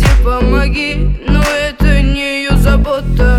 счастье помоги, но это не ее забота.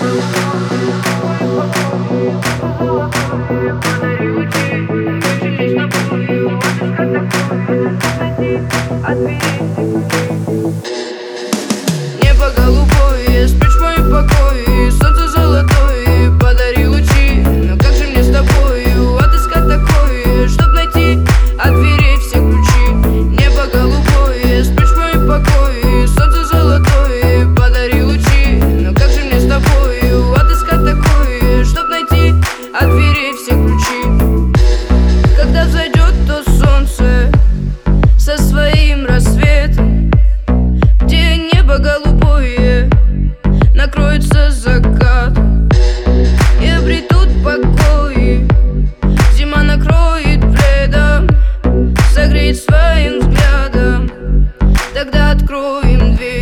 Небо голубое, спишь в моем покое, солнце золотое, подари лучи. Но как же мне с тобою отыскать такое, чтоб найти от дверей все ключи? Небо голубое, спишь в моем покое, солнце золотое, подари лучи. Но как же мне с тобою отыскать такое, чтоб найти от дверей все ключи? Когда зайдет то солнце со своим рассветом, где небо голубое накроется закат, и обретут покой, зима накроет пледом, согреет своим взглядом. Тогда откроем дверь.